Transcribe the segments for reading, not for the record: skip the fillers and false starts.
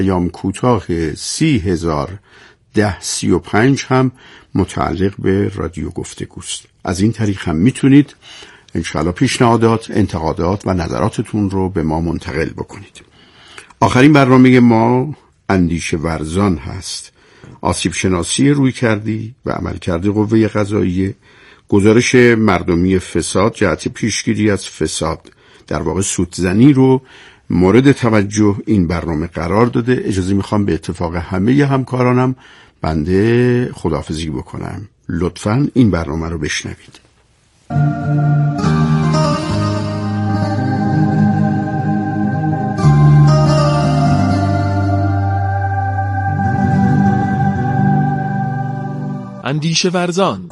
پیام کوتاه 30,1035 هم متعلق به رادیو گفتگوست. از این طریق هم میتونید انشاءالله پیشنهادات، انتقادات و نظراتتون رو به ما منتقل بکنید. آخرین برنامه ما اندیشه ورزان هست. آسیب شناسی رویکردی و عملکرد قوه قضاییه، گزارش مردمی فساد جهت پیشگیری از فساد، در واقع سودزنی رو مورد توجه این برنامه قرار داده. اجازه میخوام به اتفاق همه همکارانم بنده خداحافظی بکنم. لطفاً این برنامه رو بشنوید. اندیشه ورزان.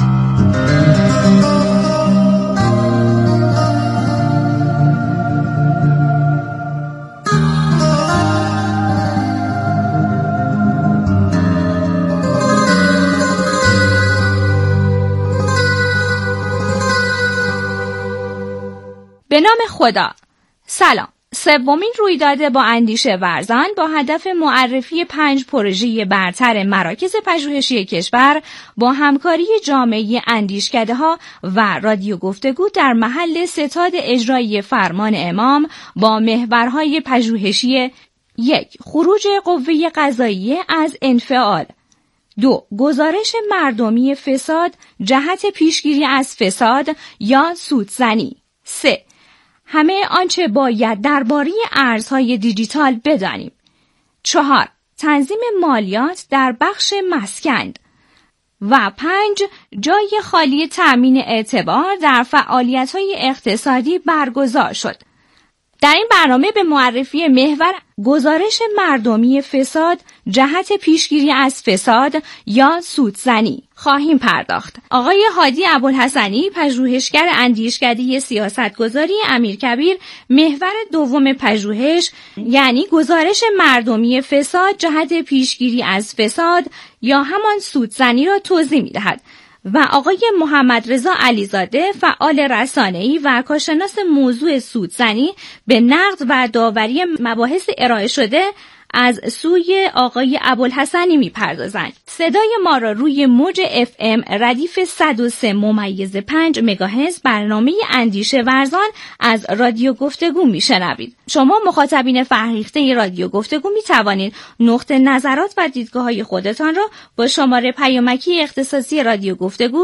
به نام خدا. سلام. سومین رویداد با اندیشه ورزان با هدف معرفی 5 پروژه برتر مراکز پژوهشی کشور با همکاری جامعه اندیشکده‌ها و رادیو گفتگو در محل ستاد اجرایی فرمان امام با محورهای پژوهشی: 1. خروج قوه قضاییه از انفعال. 2. گزارش مردمی فساد جهت پیشگیری از فساد یا سودزنی. 3. همه آنچه باید درباره ارزهای دیجیتال بدانیم. 4. تنظیم مالیات در بخش مسکن. و 5. جای خالی تأمین اعتبار در فعالیت‌های اقتصادی برگزار شد. در این برنامه به معرفی محور گزارش مردمی فساد جهت پیشگیری از فساد یا سودزنی خواهیم پرداخت. آقای هادی ابوالحسنی، پژوهشگر اندیشکده سیاستگذاری امیرکبیر، محور دوم پژوهش یعنی گزارش مردمی فساد جهت پیشگیری از فساد یا همان سودزنی را توضیح می‌دهد و آقای محمد رضا علیزاده، فعال رسانه‌ای و کارشناس موضوع سودزنی، به نقد و داوری مباحث ارائه شده از سوی آقای ابوالحسنی میپردازند. صدای ما را روی موج FM ردیف 103.5 مگاهرتز برنامه اندیشه ورزان از رادیو گفتگو میشنوید. شما مخاطبین فرهیخته رادیو گفتگو میتوانید نقطه نظرات و دیدگاه‌های خودتان را با شماره پیامکی اختصاصی رادیو گفتگو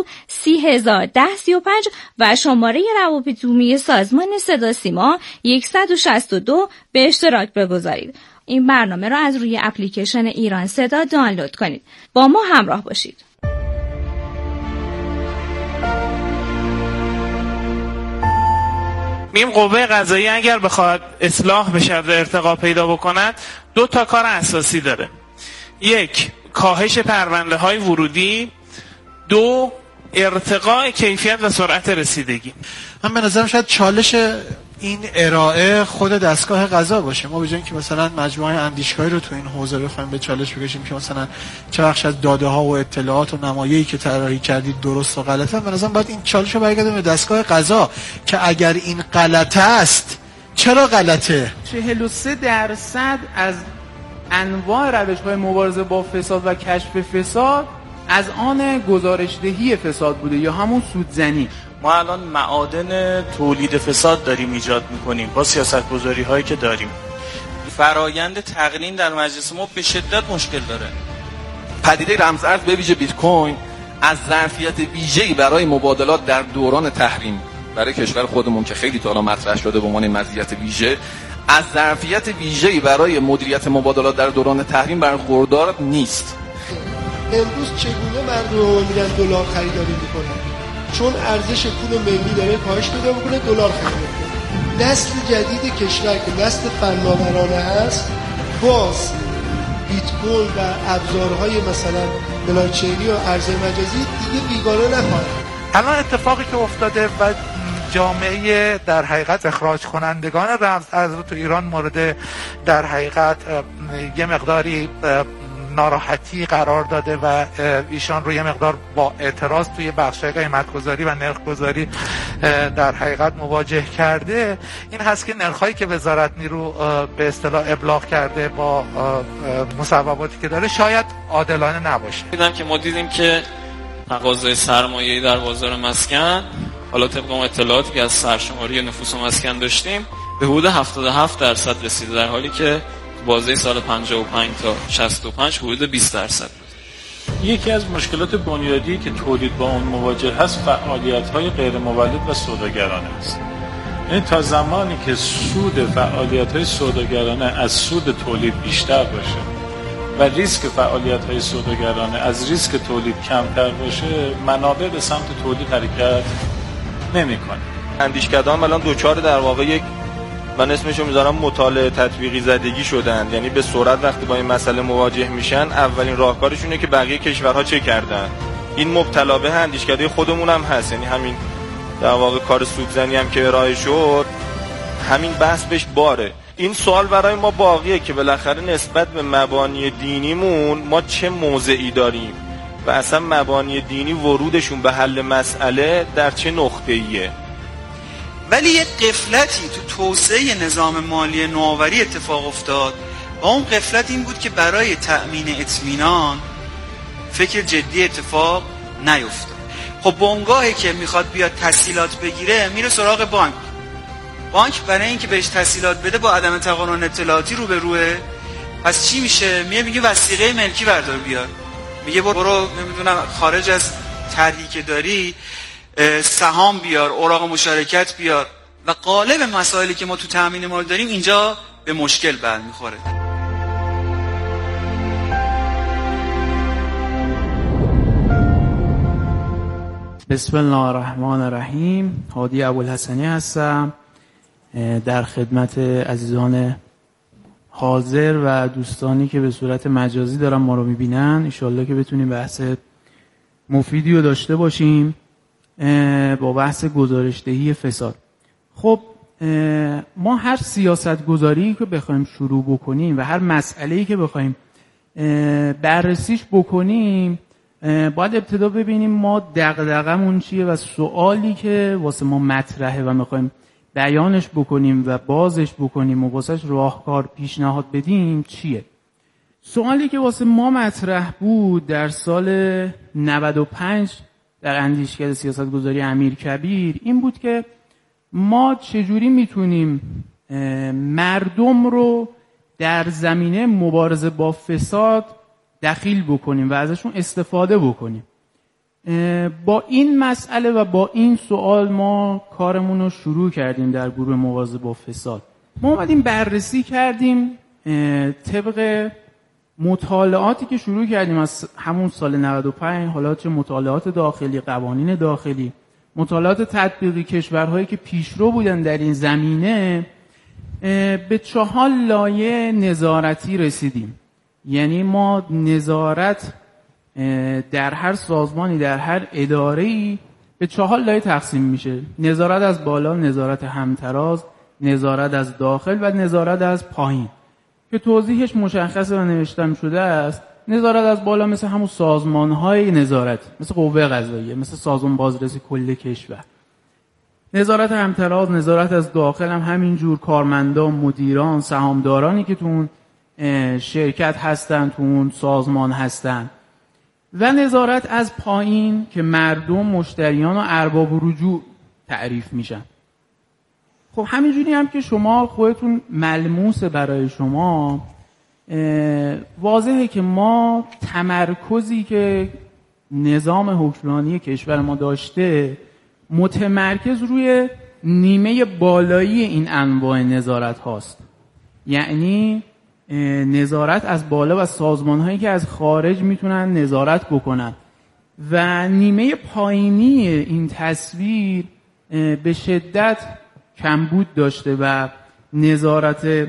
30,1035 و شماره روابط عمومی سازمان صدا سیما 162 به اشتراک بگذارید. این برنامه را از روی اپلیکیشن ایران صدا دانلود کنید. با ما همراه باشید. این قوه قضاییه اگر بخواد اصلاح بشه و ارتقا پیدا بکند 2 تا کار اساسی داره. 1. کاهش پرونده های ورودی. 2. ارتقاء کیفیت و سرعت رسیدگی. من به نظرم شاید چالش این ارائه خود دستگاه قضا باشه. ما به جای اینکه مثلا مجموعه اندیشکاری رو تو این حوزه بخوایم به چالش بکشیم که مثلا چه بخش از داده ها و اطلاعات و نمایه‌ای که طراحی کردید درست و غلطه، به نظرم باید این چالش رو برگردونیم به دستگاه قضا که اگر این غلطه است چرا غلطه. 43% از انواع روش‌های مبارزه با فساد و کشف فساد از آن گزارشدهی فساد بوده یا همون سودزنی. ما الان معادن تولید فساد داریم ایجاد میکنیم با سیاستگذاری هایی که داریم. فرایند تقنین در مجلس ما به شدت مشکل داره. پدیده رمزارز به ویژه بیت کوین از ظرفیت ویژه‌ای برای مبادلات در دوران تحریم برای کشور خودمون که خیلی تا حالا مطرح شده به عنوان مزیت ویژه، از ظرفیت ویژه‌ای برای مدیریت مبادلات در دوران تحریم برخوردار نیست. امروز چگونه مردم میرن دلار خریداری میکنن؟ چون ارزش پول ملی داره کاهش پیدا میکنه، دلار خرید میکنه. نسل جدید کشور که نسل فناورانه هست، باز بیت کوین و ابزارهای مثلا بلاکچینی و ارز مجازی دیگه بیگانه نخواهد. الان اتفاقی که افتاده و جامعه در حقیقت اخراج کنندگان رمز ارز تو ایران مورد در حقیقت یه مقداری ناراحتی قرار داده و ایشان رو یه مقدار با اعتراض توی بخشای قیمت‌گذاری و نرخ‌گذاری در حقیقت مواجه کرده، این هست که نرخ‌هایی که وزارت نیرو به اصطلاح ابلاغ کرده با مصوباتی که داره شاید عادلانه نباشه. دیدم که ما دیدیم که تقاضای سرمایه‌ای در بازار مسکن، حالا طبق اطلاعاتی که از سرشماری نفوس و مسکن داشتیم، به حدود 77% رسیده، در حالی که بازه سال 55 تا 65 حدود 20% بود. یکی از مشکلات بنیادی که تولید با اون مواجه هست فعالیت‌های غیر مولد و سوداگرانه است. یعنی تا زمانی که سود فعالیت‌های سوداگرانه از سود تولید بیشتر باشه و ریسک فعالیت‌های سوداگرانه از ریسک تولید کمتر باشه، منابع به سمت تولید حرکت نمی‌کنه. اندیشکدان الان دوچار در واقع یک، من اسمشو میذارم مطالعه تطبیقی زدگی شدن. یعنی به سرعت وقتی با این مسئله مواجه میشن، اولین راهکارشونه که بقیه کشورها چه کردن. این مبتلا به اندیشکده خودمون هم هست. یعنی همین در واقع کار سودزنی هم که ارائه شد، همین بحث بهش باره. این سوال برای ما باقیه که بالاخره نسبت به مبانی دینیمون ما چه موضعی داریم و اصلا مبانی دینی ورودشون به حل مسئله در چه نقطه‌ایه. ولی یک غفلتی تو توسعه نظام مالی نوآوری اتفاق افتاد و اون غفلت این بود که برای تأمین اطمینان فکر جدی اتفاق نیفتاد. خب بنگاهی که میخواد بیاد تسهیلات بگیره میره سراغ بانک برای اینکه بهش تسهیلات بده با عدم تقارن اطلاعاتی روبروه. پس چی میشه؟ میگه وثیقه ملکی بردار بیار، میگه برو نمیدونم خارج از طرحی که داری سهام بیار، اوراق مشارکت بیار و غالب مسائلی که ما تو تأمین مال داریم اینجا به مشکل برمیخوره. بسم الله الرحمن الرحیم. هادی ابوالحسنی هستم، در خدمت عزیزان حاضر و دوستانی که به صورت مجازی دارن ما رو میبینن. انشالله که بتونیم بحث مفیدی رو داشته باشیم با بحث گزارشدهی فساد. خب ما هر سیاست گذاری که بخوایم شروع بکنیم و هر مسئله‌ای که بخوایم بررسیش بکنیم، باید ابتدا ببینیم ما دغدغمون چیه و سوالی که واسه ما مطرحه و میخوایم بیانش بکنیم و بازش بکنیم و واسهش راهکار پیشنهاد بدیم چیه. سوالی که واسه ما مطرح بود در سال 95 در اندیشکده سیاستگذاری امیرکبیر این بود که ما چجوری میتونیم مردم رو در زمینه مبارزه با فساد دخیل بکنیم و ازشون استفاده بکنیم. با این مسئله و با این سوال ما کارمون رو شروع کردیم در گروه مبارزه با فساد. ما اومدیم بررسی کردیم طبق مطالعاتی که شروع کردیم از همون سال 95، حالا چه مطالعات داخلی، قوانین داخلی، مطالعات تطبیقی کشورهایی که پیشرو بودن در این زمینه، به 4 لایه نظارتی رسیدیم. یعنی ما نظارت در هر سازمانی، در هر اداره‌ای به 4 لایه تقسیم میشه: نظارت از بالا، نظارت همتراز، نظارت از داخل و نظارت از پایین، که توضیحش مشخصه و نوشتم شده است. نظارت از بالا مثل همون سازمان‌های نظارت، مثل قوه قضاییه، مثل سازمان بازرسی کل کشور. نظارت همتراز، نظارت از داخل هم همینجور، کارمندان، مدیران، سهامدارانی که تو اون شرکت هستن، تو اون سازمان هستن. و نظارت از پایین که مردم، مشتریان و ارباب رجوع تعریف میشن. خب همینجوری هم که شما خودتون ملموس برای شما واضحه که ما تمرکزی که نظام حکمرانی کشور ما داشته متمرکز روی نیمه بالایی این انواع نظارت هاست. یعنی نظارت از بالا و سازمان هایی که از خارج میتونن نظارت بکنن، و نیمه پایینی این تصویر به شدت کمبود داشته و نظارت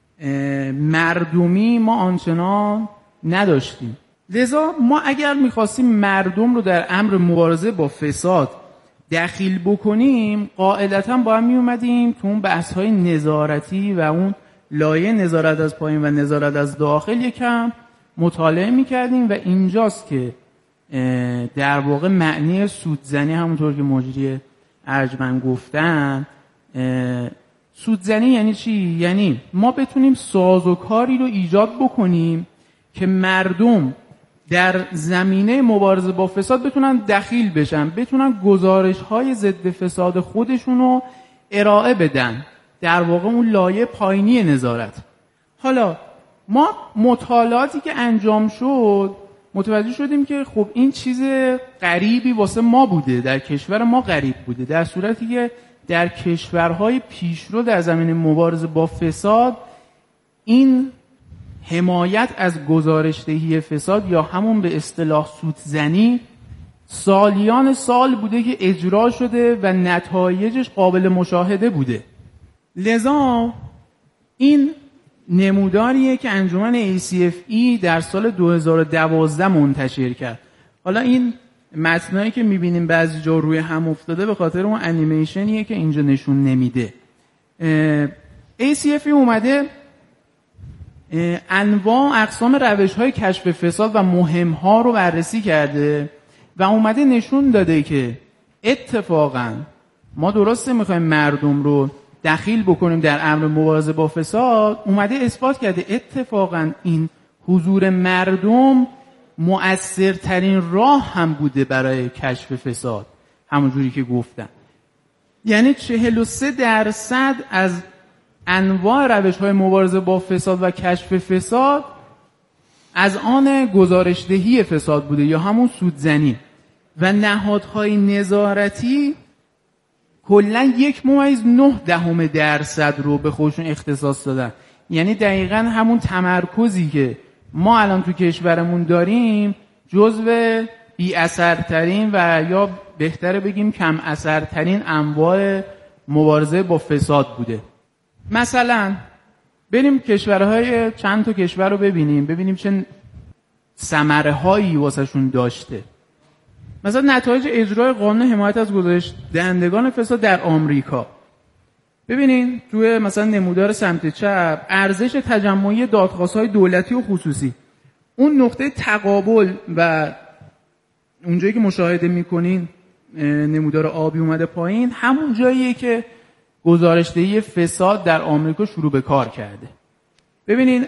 مردمی ما آنچنان نداشتیم. لذا ما اگر میخواستیم مردم رو در امر مبارزه با فساد دخیل بکنیم، قاعدتاً باید میومدیم تو اون بحث‌های نظارتی و اون لایه نظارت از پایین و نظارت از داخل یکم مطالعه میکردیم و اینجاست که در واقع معنی سودزنی، همونطور که مجری ارجمند گفتن، سودزنی یعنی چی؟ یعنی ما بتونیم سازوکاری رو ایجاد بکنیم که مردم در زمینه مبارزه با فساد بتونن دخیل بشن، بتونن گزارش‌های ضد فساد خودشون رو ارائه بدن، در واقع اون لایه پایینی نظارت. حالا ما مطالعاتی که انجام شد متوجه شدیم که خب این چیز غریبی واسه ما بوده، در کشور ما غریب بوده، در صورتی که در کشورهای پیشرو در زمینه مبارزه با فساد این حمایت از گزارشدهی فساد یا همون به اصطلاح سودزنی سالیان سال بوده که اجرا شده و نتایجش قابل مشاهده بوده. لذا این نموداریه که انجمن ACFE در سال 2012 منتشر کرد. حالا این متنایی که میبینیم بعضی جا روی هم افتاده به خاطر اون انیمیشنیه که اینجا نشون نمیده. ACFE اومده انواع اقسام روش‌های کشف فساد و مهم‌ها رو بررسی کرده و اومده نشون داده که اتفاقاً ما درسته می‌خوایم مردم رو دخیل بکنیم در امر مبارزه با فساد، اومده اثبات کرده اتفاقاً این حضور مردم مؤثرترین راه هم بوده برای کشف فساد، همونجوری که گفتم. یعنی 43% از انواع روش‌های مبارزه با فساد و کشف فساد از آن گزارشدهی فساد بوده یا همون سودزنی، و نهادهای نظارتی کلاً 1.9% رو به خودشون اختصاص دادن. یعنی دقیقاً همون تمرکزی که ما الان تو کشورمون داریم جزو بی اثرترین و یا بهتره بگیم کم اثرترین انواع مبارزه با فساد بوده. مثلا بریم کشورهای چند تا کشور رو ببینیم چه ثمره هایی واسه شون داشته. مثلا نتایج اجرای قانون حمایت از گزارش دهندگان فساد در آمریکا. ببینین توی مثلا نمودار سمت چپ ارزش تجمعی دادخواست‌های دولتی و خصوصی، اون نقطه تقابل و اونجایی که مشاهده می‌کنین نمودار آبی اومده پایین، همون جاییه که گزارشدهی فساد در آمریکا شروع به کار کرده. ببینین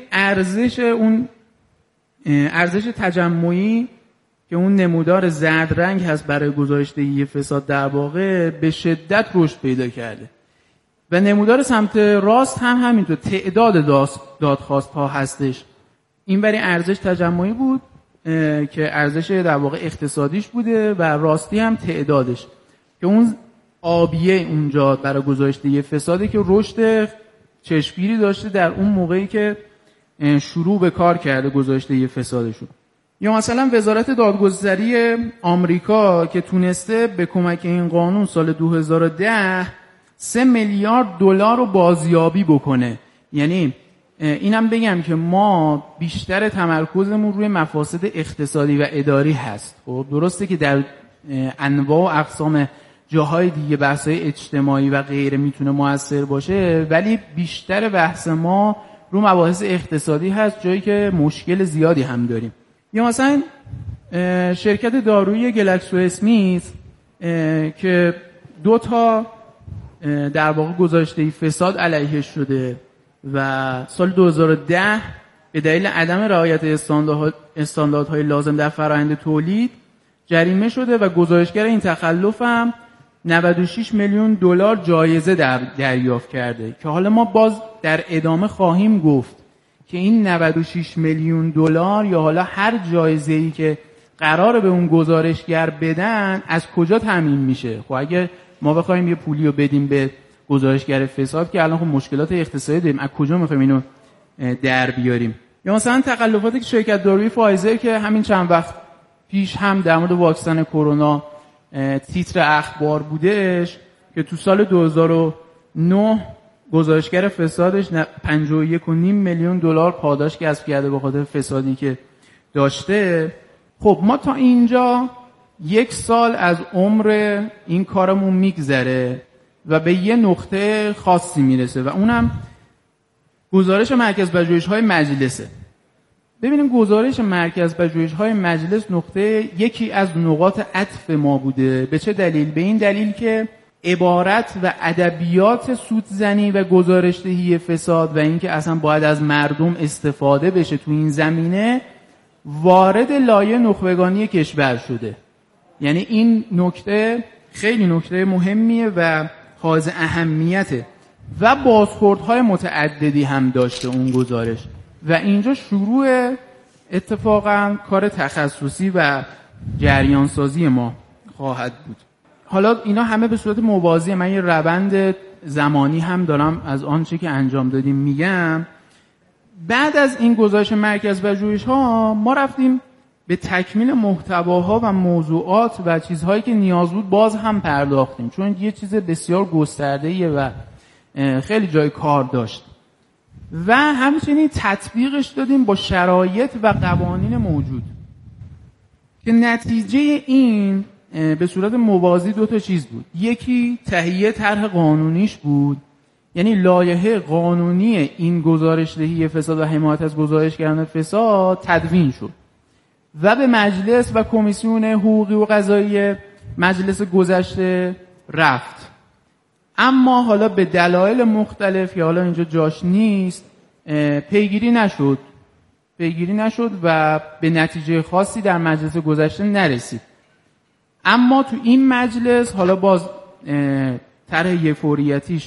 ارزش تجمعی که اون نمودار زرد رنگ هست برای گزارشدهی فساد در واقع به شدت رشد پیدا کرده و نمودار سمت راست هم همینطور تعداد دادخواست ها هستش. این برای ارزش تجمعی بود که ارزش در واقع اقتصادیش بوده و راستی هم تعدادش، که اون آبیه اونجا برای گزارشدهی فسادی که رشد چشمگیری داشته در اون موقعی که شروع به کار کرده گزارشدهی فسادشون. یا مثلا وزارت دادگستری آمریکا که تونسته به کمک این قانون سال 2010 $3 میلیارد رو بازیابی بکنه. یعنی اینم بگم که ما بیشتر تمرکزمون روی مفاسد اقتصادی و اداری هست. خب درسته که در انواع و اقسام جاهای دیگه بحث‌های اجتماعی و غیره میتونه مؤثر باشه، ولی بیشتر بحث ما رو مباحث اقتصادی هست، جایی که مشکل زیادی هم داریم. یا مثلا شرکت دارویی گلکسو اسمیت که 2 تا در واقع گزارشدهی فساد علیهش شده و سال 2010 به دلیل عدم رعایت استانداردهای لازم در فرآیند تولید جریمه شده و گزارشگر این تخلف هم $96 میلیون جایزه دریافت کرده، که حالا ما باز در ادامه خواهیم گفت که این $96 میلیون یا حالا هر جایزه‌ای که قراره به اون گزارشگر بدن از کجا تامین میشه. خب اگه ما بخوایم یه پولی رو بدیم به گزارشگر فساد که الان خب مشکلات اقتصادی داریم، از کجا میخوایم اینو در بیاریم؟ یا مثلا تخلفاتی که شرکت دارویی فایزر که همین چند وقت پیش هم در مورد واکسن کرونا تیتر اخبار بودش که تو سال 2009 گزارشگر فسادش $51.5 میلیون پاداش کسب کرده به خاطر فسادی که داشته. خب ما تا اینجا 1 سال از عمر این کارمون میگذره و به یه نقطه خاصی میرسه و اونم گزارش مرکز پژوهش‌های مجلسه. ببینیم گزارش مرکز پژوهش‌های مجلس یکی از نقاط عطف ما بوده. به چه دلیل؟ به این دلیل که عبارت و ادبیات سودزنی و گزارش‌دهی فساد و اینکه اصلا باید از مردم استفاده بشه تو این زمینه وارد لایه نخبگانی کشور شده. یعنی این نکته خیلی نکته مهمیه و حائز اهمیته و بازخوردهای متعددی هم داشته اون گزارش و اینجا شروع اتفاقا کار تخصصی و جریان سازی ما خواهد بود. حالا اینا همه به صورت موازی، من یه روند زمانی هم دارم از آنچه که انجام دادیم میگم. بعد از این گزارش مرکز پژوهش‌ها ما رفتیم به تکمیل محتواها و موضوعات و چیزهایی که نیاز بود باز هم پرداختیم، چون یه چیز بسیار گسترده‌ایه و خیلی جای کار داشت و همچنین تطبیقش دادیم با شرایط و قوانین موجود که نتیجه این به صورت موازی دو تا چیز بود. یکی تهیه طرح قانونیش بود، یعنی لایحه قانونی این گزارش‌دهی فساد و حمایت از گزارشگران فساد تدوین شد و به مجلس و کمیسیون حقوقی و قضایی مجلس گذشته رفت. اما حالا به دلایل مختلف که حالا اینجا جاش نیست پیگیری نشد و به نتیجه خاصی در مجلس گذشته نرسید. اما تو این مجلس حالا باز طرح یه فوریتیش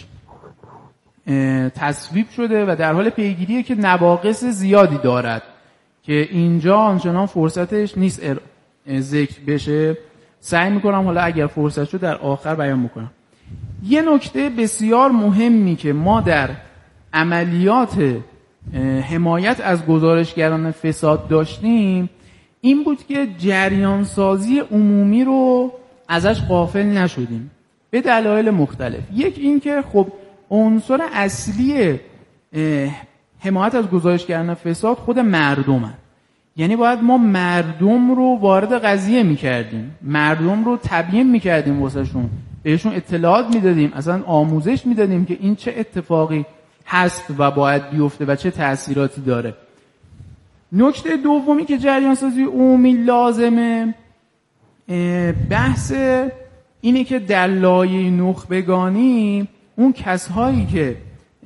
تصویب شده و در حال پیگیریه که نواقص زیادی دارد که اینجا آنچنان فرصتش نیست ذکر بشه. سعی میکنم حالا اگر فرصت شد در آخر بیان میکنم. یه نکته بسیار مهمی که ما در عملیات حمایت از گزارشگران فساد داشتیم این بود که جریان سازی عمومی رو ازش غافل نشدیم به دلایل مختلف. یک این که خب عنصر اصلی حمایت از گزارشگران فساد خود مردمن، یعنی باید ما مردم رو وارد قضیه میکردیم، مردم رو تبیین میکردیم واسهشون، بهشون اطلاعات میدادیم، اصلا آموزش میدادیم که این چه اتفاقی هست و باید بیفته و چه تأثیراتی داره. نکته دومی که جریان سازی عمومی لازمه بحث اینه که در لایه نخبگانی اون کسایی که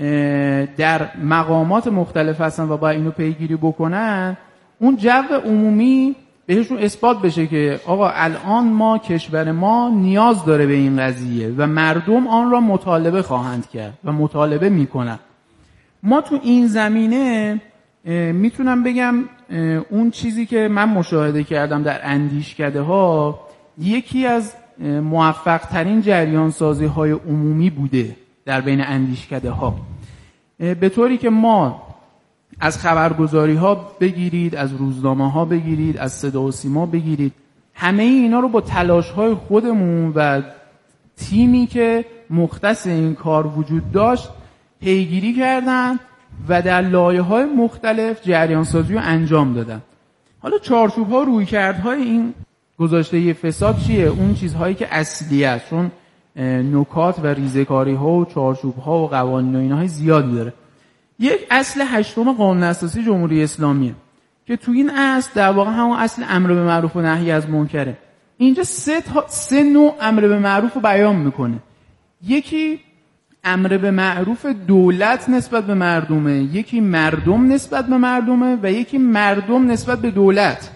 در مقامات مختلف هستن و باید اینو پیگیری بکنن اون جو عمومی بهشون اثبات بشه که آقا الان ما کشور ما نیاز داره به این قضیه و مردم آن را مطالبه خواهند کرد و مطالبه میکنن. ما تو این زمینه میتونم بگم اون چیزی که من مشاهده کردم در اندیشکده ها یکی از موفق ترین جریان سازی های عمومی بوده در بین اندیشکده ها، به طوری که ما از خبرگزاری ها بگیرید، از روزنامه ها بگیرید، از صدا و سیما بگیرید، همه اینا رو با تلاش های خودمون و تیمی که مختص این کار وجود داشت پیگیری کردن و در لایه‌های مختلف جریان سازی رو انجام دادن. حالا چارچوب‌ها رویکردهای این گزارش‌دهی فساد چیه؟ اون چیزهایی که اصلی است، چون نکات و ریزه‌کاری‌ها و چارچوب‌ها و قوانین و اینها زیادی داره. یک اصل هشتم قانون اساسی جمهوری اسلامیه که تو این اصل در واقع همون اصل امر به معروف و نهی از منکره. اینجا سه نوع امر به معروف رو بیان میکنه. یکی امر به معروف دولت نسبت به مردمه، یکی مردم نسبت به مردمه و یکی مردم نسبت به دولت.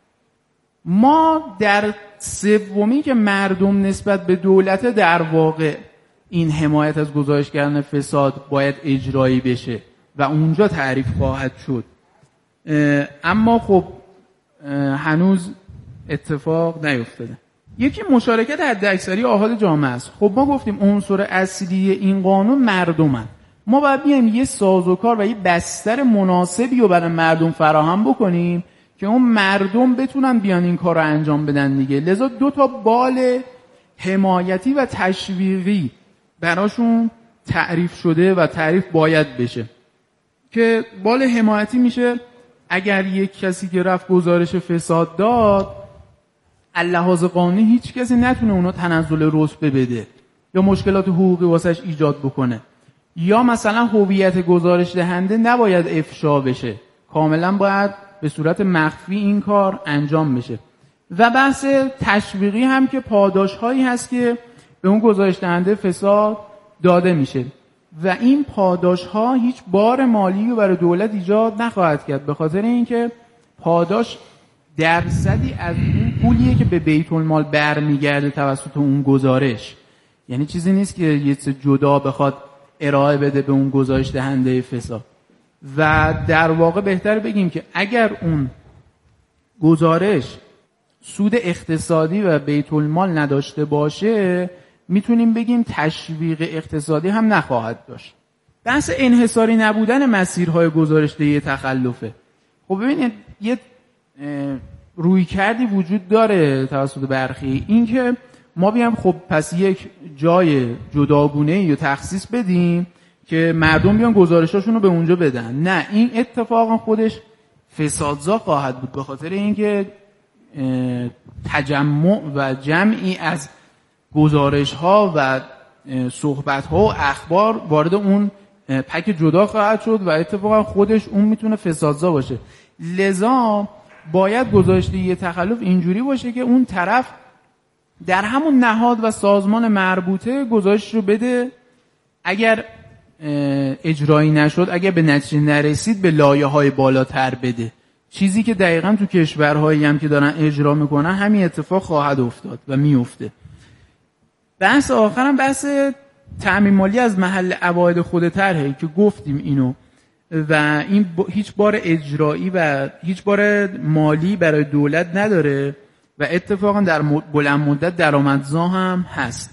ما در سومی که مردم نسبت به دولت در واقع این حمایت از گزارشگران فساد باید اجرایی بشه و اونجا تعریف خواهد شد. اما خب هنوز اتفاق نیفتاده. یکی مشارکت حداکثری آحاد جامعه است. خب ما گفتیم عنصر اصلی این قانون مردمن. ما باید بیایم یه سازوکار و یه بستر مناسبی رو برای مردم فراهم بکنیم که اون مردم بتونن بیان این کار رو انجام بدن دیگه. لذا دو تا بال حمایتی و تشویقی براشون تعریف شده و تعریف باید بشه که بال حمایتی میشه اگر یک کسی که رفت گزارش فساد داد اللحاظ قانونی هیچ کسی نتونه اونا تنزل رتبه بده یا مشکلات حقوقی واسش ایجاد بکنه، یا مثلا هویت گزارش دهنده نباید افشا بشه، کاملا باید به صورت مخفی این کار انجام بشه. و بحث تشویقی هم که پاداش‌هایی هست که به اون گزارش دهنده فساد داده میشه و این پاداش‌ها هیچ بار مالی رو برای دولت ایجاد نخواهد کرد، به خاطر اینکه پاداش درصدی از اون پولیه که به بیت المال برمیگرده توسط اون گزارش. یعنی چیزی نیست که یه چیز جدا بخواد ارائه بده به اون گزارش دهنده فساد. و در واقع بهتر بگیم که اگر اون گزارش سود اقتصادی و بیت المال نداشته باشه، میتونیم بگیم تشویق اقتصادی هم نخواهد داشت. بحث انحصاری نبودن مسیرهای گزارش‌دهی تخلفه. خب ببینید یه روی کردی وجود داره توسط برخی، این که ما بیام خب پس یک جای جداگونه‌ای رو تخصیص بدیم که مردم بیان گزارشاشون رو به اونجا بدن. نه، این اتفاقا خودش فسادزا خواهد بود، به خاطر اینکه تجمع و جمعی از گزارش‌ها و صحبت‌ها و اخبار وارد اون پک جدا خواهد شد و اتفاقا خودش اون میتونه فسادزا باشه. لذا باید گزارش‌دهی تخلف اینجوری باشه که اون طرف در همون نهاد و سازمان مربوطه گزارش رو بده، اگر اجرایی نشد، اگر به نتیجه نرسید به لایه‌های بالاتر بده. چیزی که دقیقاً تو کشورهایی هم که دارن اجرا میکنن همین اتفاق خواهد افتاد و میفته. بحث آخرم بحث تأمین مالی از محل عواید خود طرحه که گفتیم اینو و این هیچ بار اجرایی و هیچ بار مالی برای دولت نداره و اتفاقا در بلند مدت درآمدزا هم هست.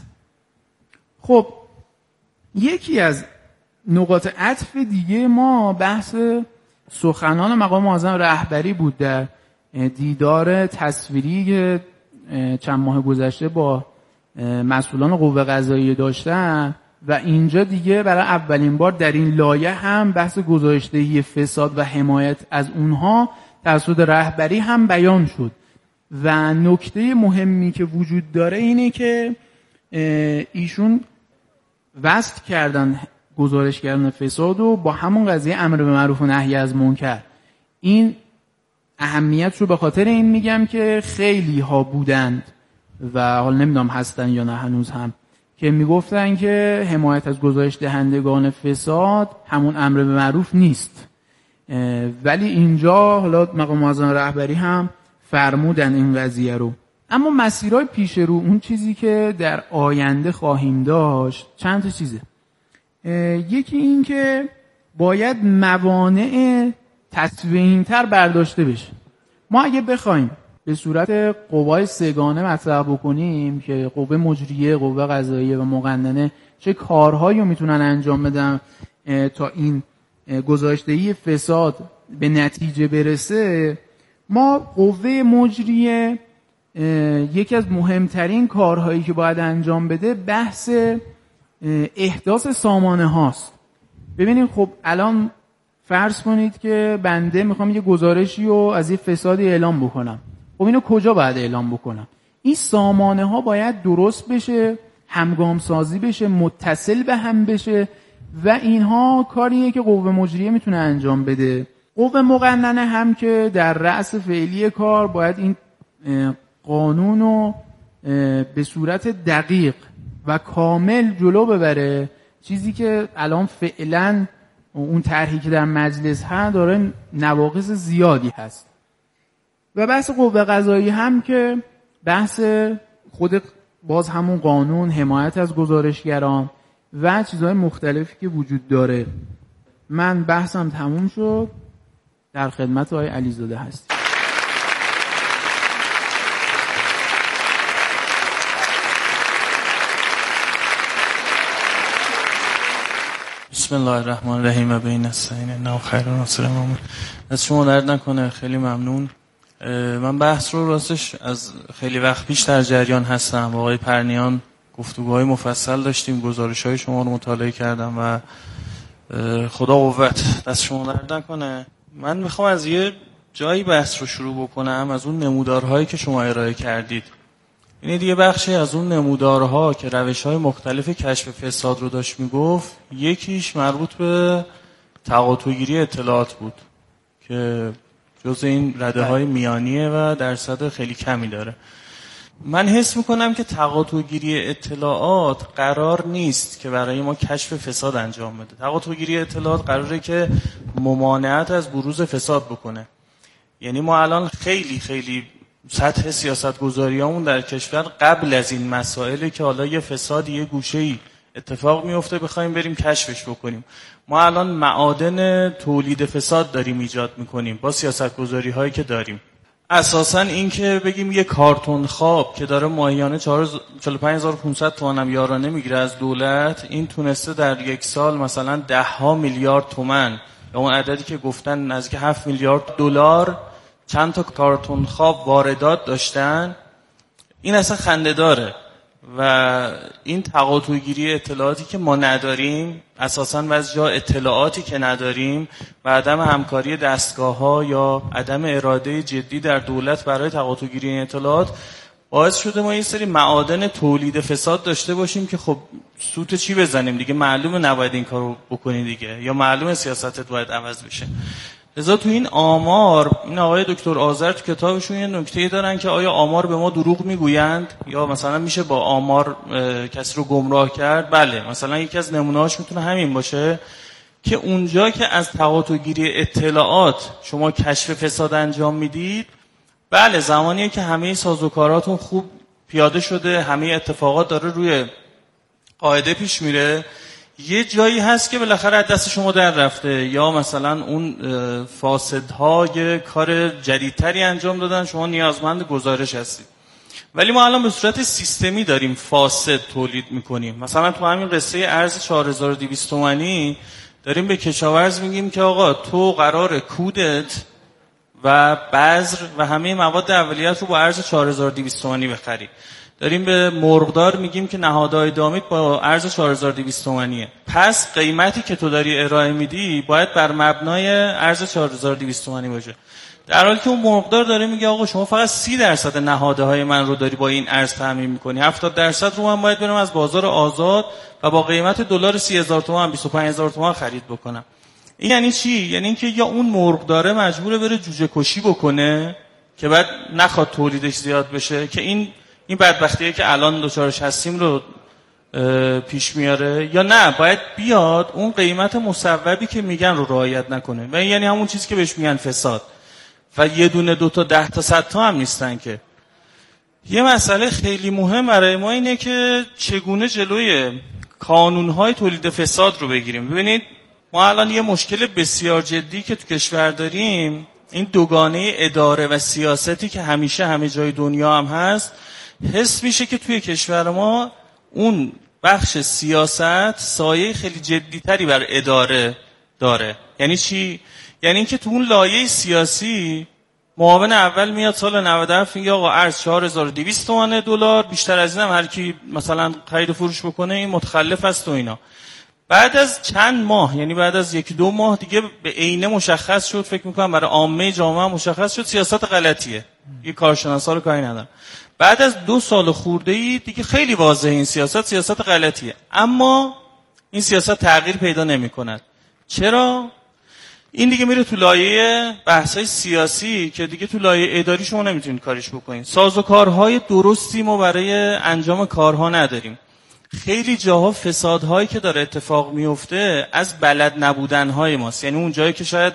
خب یکی از نقاط عطف دیگه ما بحث سخنان مقام معظم رهبری بود در دیدار تصویری که چند ماه گذشته با مسئولان قوه قضاییه داشتن و اینجا دیگه برای اولین بار در این لایه هم بحث گزارش‌دهی فساد و حمایت از اونها توسط رهبری هم بیان شد. و نکته مهمی که وجود داره اینه که ایشون وصل کردن گزارش کردن فساد و با همون قضیه امر به معروف و نهی از منکر. این اهمیت رو به خاطر این میگم که خیلی ها بودند و حالا نمیدونم هستن یا نه هنوز هم که میگفتن که حمایت از گزارش دهندگان فساد همون امر به معروف نیست، ولی اینجا حالا مقام معظم رهبری هم فرمودن این قضیه رو. اما مسیرهای پیش رو، اون چیزی که در آینده خواهیم داشت چند تا چیزه. یکی این که باید موانع تسویه‌تر برداشته بشه. ما اگه بخوایم به صورت قوای سگانه مطرح بکنیم که قوه مجریه، قوه قضاییه و مقننه چه کارهایی رو میتونن انجام بدن تا این گزارش‌دهی فساد به نتیجه برسه، ما قوه مجریه یکی از مهمترین کارهایی که باید انجام بده بحث احداث سامانه هاست. ببینید خب الان فرض کنید که بنده میخوام یه گزارشی رو از یه فسادی اعلام بکنم. خب اینو کجا باید اعلام بکنم؟ این سامانه ها باید درست بشه، همگام سازی بشه، متصل به هم بشه و اینها کاریه که قوه مجریه میتونه انجام بده. قوه مقننه هم که در رأس فعلی کار باید این قانون رو به صورت دقیق و کامل جلو ببره، چیزی که الان فعلا اون طرحی که در مجلس هست داره نواقص زیادی هست. و بحث قوه قضایی هم که بحث خود باز همون قانون، حمایت از گزارشگران و چیزهای مختلفی که وجود داره. من بحثم تموم شد، در خدمت آقای علیزاده هستم. بسم الله الرحمن الرحیم و بین النستعین انه خیر ناصر مؤمن. از شما درد نکنه، خیلی ممنون. من بحث رو راستش از خیلی وقت پیش در جریان هستم. با آقای پرنیان گفتگوهای مفصل داشتیم، گزارش‌های شما رو مطالعه کردم و خدا قوت، دست شما درد نکنه. من میخوام از یه جایی بحث رو شروع بکنم، از اون نمودارهایی که شما ارائه کردید. این دیگه بخشی از اون نمودارها که روش‌های مختلف کشف فساد رو داشت میگفت، یکیش مربوط به تقاطع‌گیری اطلاعات بود که جز این رده‌های میانیه و درصد خیلی کمی داره. من حس میکنم که تقاطع‌گیری اطلاعات قرار نیست که برای ما کشف فساد انجام بده. تقاطع‌گیری اطلاعات قراره که ممانعت از بروز فساد بکنه. یعنی ما الان خیلی سطح سیاستگذاریامون در کشور قبل از این مسائلی که حالا یه فسادی یه گوشه‌ای اتفاق میفته بخوایم بریم کشفش بکنیم. ما الان معادن تولید فساد داریم ایجاد میکنیم با سیاستگذاری هایی که داریم. اساساً این که بگیم یه کارتون خواب که داره ماهیانه 45500 تومان هم یارانه میگیره از دولت، این تونسته در یک سال مثلا 10 میلیارد تومان یا اون عددی که گفتن نزدیک 7 میلیارد دلار چند تا کارتون خواب واردات داشتن. این اصلا خنده داره. و این تقاطع‌گیری اطلاعاتی که ما نداریم، اساساً از جا اطلاعاتی که نداریم و عدم همکاری دستگاه‌ها یا عدم اراده جدی در دولت برای تقاطع‌گیری این اطلاعات باعث شده ما یه سری معادن تولید فساد داشته باشیم که خب سوت چی بزنیم دیگه، معلومه نباید این کارو بکنی دیگه، یا معلومه سیاستت باید عوض بشه. لذا تو این آمار، این آقای دکتر آذر تو کتابشون یه نکته دارن که آیا آمار به ما دروغ میگویند یا مثلا میشه با آمار کسی رو گمراه کرد؟ بله، مثلا یکی از نمونه‌هاش میتونه همین باشه که اونجا که از تقاطع‌گیری اطلاعات شما کشف فساد انجام میدید، بله زمانیه که همه سازوکاراتون خوب پیاده شده، همه اتفاقات داره روی قاعده پیش میره، یه جایی هست که بالاخره از دست شما در رفته یا مثلا اون فاسدها یه کار جدیدتری انجام دادن، شما نیازمند گزارش هستید. ولی ما الان به صورت سیستمی داریم فاسد تولید میکنیم. مثلا تو همین قصه ارز 4200 تومانی داریم به کشاورز میگیم که آقا تو قرار کودت و بذر و همه مواد اولیه‌ات رو با ارز 4200 تومانی بخری. داریم به مرغدار میگیم که نهادهای دامید با ارز 4200 تومانیه. پس قیمتی که تو داری ارائه میدی باید بر مبنای ارز 4200 تومانی باشه. در حالی که اون مرغدار داره میگه آقا شما فقط 30% نهاده های من رو داری با این ارز تامین میکنی، 70% رو من باید برم از بازار آزاد و با قیمت دلار 30000 تومان 25000 تومان خرید بکنم. این یعنی چی؟ یعنی اینکه یا اون مرغداره مجبوره بره جوجه کشی بکنه که بعد نخواد تولیدش زیاد بشه، که این بدبختیه که الان دوچارش هستیم رو پیش میاره، یا نه باید بیاد اون قیمت مصوبی که میگن رو رعایت نکنه. و این یعنی همون چیزی که بهش میگن فساد. و یه دونه 2 تا 10 تا 100 تا هم نیستن که. یه مسئله خیلی مهم برای ما اینه که چگونه جلوی کانونهای تولید فساد رو بگیریم. ببینید ما الان یه مشکل بسیار جدی که تو کشور داریم، این دوگانه اداره و سیاستی که همیشه همه جای دنیا هم هست، حس میشه که توی کشور ما اون بخش سیاست سایه خیلی جدیتری بر اداره داره. یعنی چی؟ یعنی اینکه تو اون لایه سیاسی معاون اول میاد سال 97 میگه آقا ارز 4200 تومان دلار، بیشتر از اینم هر کی مثلا خرید و فروش بکنه این متخلف است و اینا. بعد از چند ماه، یعنی بعد از 1-2 ماه دیگه به عینه مشخص شد، فکر میکنم برای عامه جامعه مشخص شد سیاست غلطیه. یه کارشناسا رو کاری ندارم. بعد از 2 سال خورده‌ای دیگه خیلی واضحه این سیاست غلطیه. اما این سیاست تغییر پیدا نمی‌کند. چرا؟ این دیگه میره تو لایه بحث‌های سیاسی که دیگه تو لایه اداری شما نمیتونید کاریش بکنید. سازوکارهای درستی ما برای انجام کارها نداریم. خیلی جاها فسادهایی که داره اتفاق میفته از بلد نبودنهای ماست. یعنی اون جایی که شاید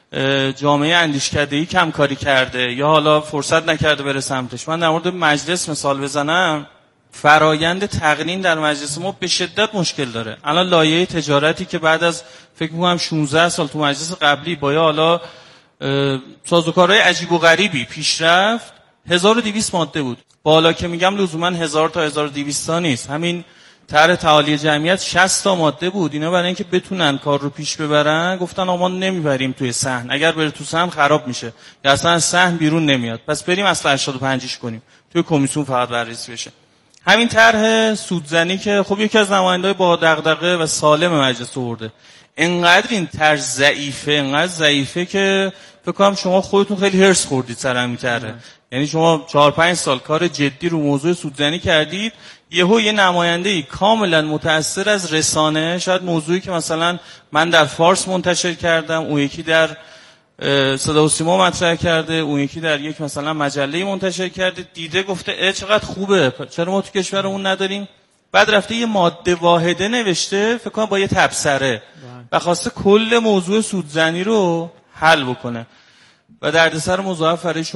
جامعه اندیشکده‌ای کم کاری کرده یا حالا فرصت نکرده بره سمتش. من در مورد مجلس مثال بزنم، فرایند تقنین در مجلس ما به شدت مشکل داره. الان لایحه تجارتی که بعد از فکر می‌کنم 16 سال تو مجلس قبلی با حالا سازوکارهای عجیب و غریبی پیش رفت، 1200 ماده بود. بالا که میگم لزوما 1000 تا 1200 تا نیست. همین طرح تعالی جمعیت 60 تا ماده بود. اینا برای اینکه بتونن کار رو پیش ببرن گفتن ما نمیبریم توی صحن، اگر بره تو صحن خراب میشه یا اصلا از صحن بیرون نمیاد، پس بریم اصل 85ش کنیم توی کمیسیون فقط بررسی بشه. همین طرح سودزنی که خب یکی از نماینده‌های با دغدغه و سالم مجلس آورده، انقدر این طرح ضعیفه، انقدر ضعیفه که فکر کنم شما خودتون خیلی هرس خوردید سر همین طرح. یعنی شما 4-5 سال کار جدی رو موضوع سودزنی کردید، یه نماینده‌ای کاملا متأثر از رسانه، شاید موضوعی که مثلا من در فارس منتشر کردم، اون یکی در صدا و سیما مطرح کرده، اون یکی در یک مثلا مجله منتشر کرده، دیده گفته چقدر خوبه، چرا ما تو کشورمون نداریم؟ بعد رفته یه ماده واحده نوشته، فکر کنم با یه تبصره، و خواسته کل موضوع سودزنی رو حل بکنه و دردسر مضاعف برای